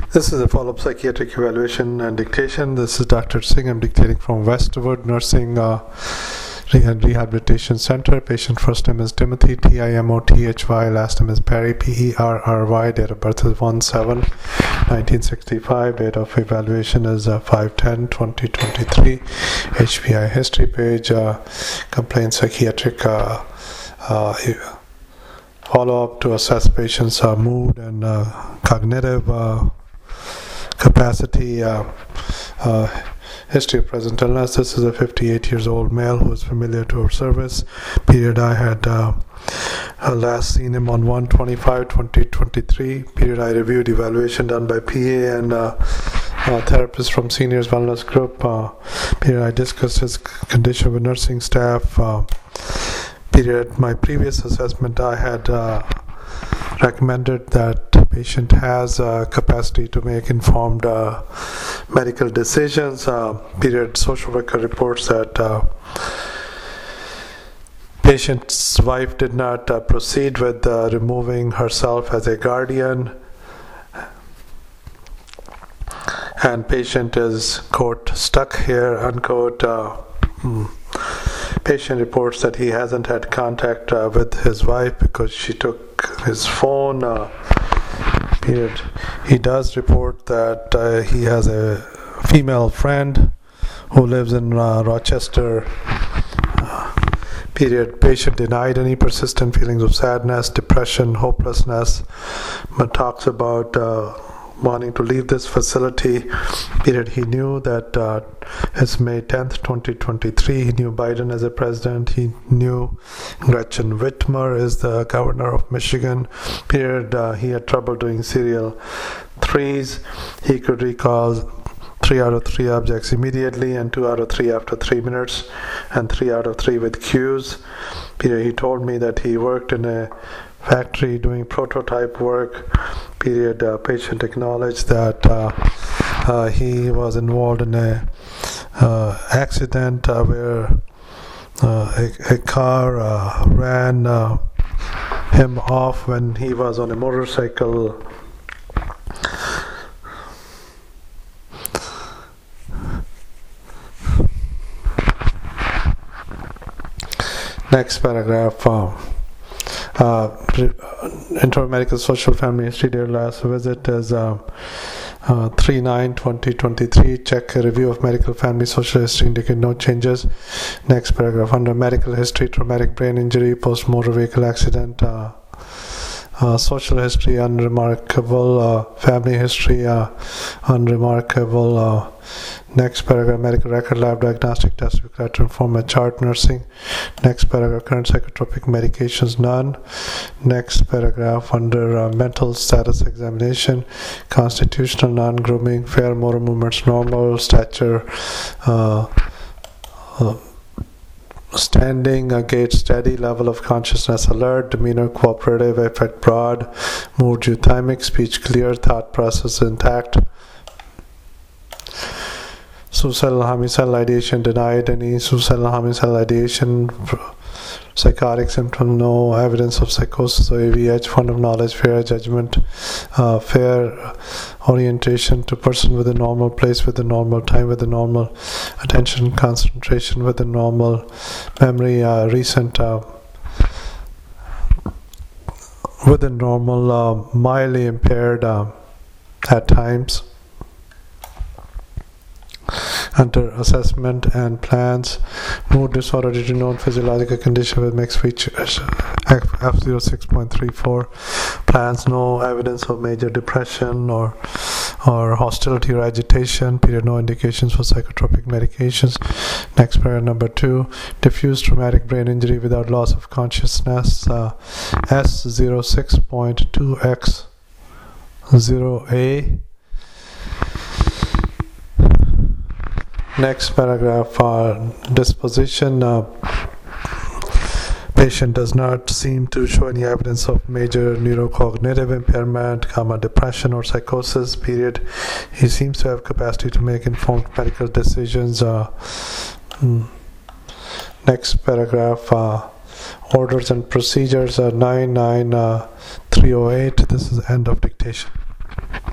This is a follow-up psychiatric evaluation and dictation. This is Dr. Singh. I'm dictating from Westwood Nursing and Rehabilitation Center. Patient first name is Timothy, Timothy. Last name is Perry, Perry. Date of birth is 1/7/1965. Date of evaluation is 5/10/2023. HPI history page. Complaint psychiatric follow-up to assess patient's mood and cognitive capacity. History of present illness. This is a 58 years old male who is familiar to our service. Period, I had last seen him on 1/25/2023. Period, I reviewed evaluation done by PA and therapist from Seniors Wellness Group. Period, I discussed his condition with nursing staff. Period, my previous assessment I had recommended that patient has capacity to make informed medical decisions. Period, social worker reports that patient's wife did not proceed with removing herself as a guardian, and patient is, quote, stuck here, unquote. Patient reports that he hasn't had contact with his wife because she took his phone. Period. He does report that he has a female friend who lives in Rochester. Period. Patient denied any persistent feelings of sadness, depression, hopelessness, but talks about wanting to leave this facility. Period. He knew that it's May 10th, 2023. He knew Biden as a president. He knew Gretchen Whitmer is the governor of Michigan. Period. He had trouble doing serial threes. He could recall 3 out of 3 objects immediately and 2 out of 3 after 3 minutes and 3 out of 3 with cues. Period. He told me that he worked in a factory doing prototype work. Period. Patient acknowledged that he was involved in a accident where a car ran him off when he was on a motorcycle. Next paragraph. Intermedical social family history. Their last visit is 3/9/2023. Check a review of medical family social history, indicate no changes. Next paragraph. Under medical history, traumatic brain injury, post motor vehicle accident. Social history unremarkable. Family history unremarkable. Next paragraph. Medical record, lab diagnostic test required to inform a chart. Nursing. Next paragraph. Current psychotropic medications, none. Next paragraph. Under mental status examination, constitutional, non-grooming, fair motor movements, normal, stature, standing, gait steady, level of consciousness alert, demeanor cooperative, affect broad, mood euthymic, speech clear, thought process intact. Suicidal homicidal ideation denied. Any suicidal homicidal ideation, psychotic symptom, no. Evidence of psychosis or AVH, fund of knowledge, fair judgment, fair orientation to person with a normal place, with a normal time, with a normal attention concentration, with a normal memory, recent with a normal, mildly impaired at times. Under assessment and plans, mood disorder due to known physiological condition with mixed features, F06.34. Plans, no evidence of major depression or hostility or agitation. Period. No indications for psychotropic medications. Next paragraph, number 2. Diffuse traumatic brain injury without loss of consciousness, S06.2X0A. Next paragraph, disposition. Patient does not seem to show any evidence of major neurocognitive impairment, depression or psychosis. Period. He seems to have capacity to make informed medical decisions. Next paragraph, orders and procedures, 99308. This is end of dictation.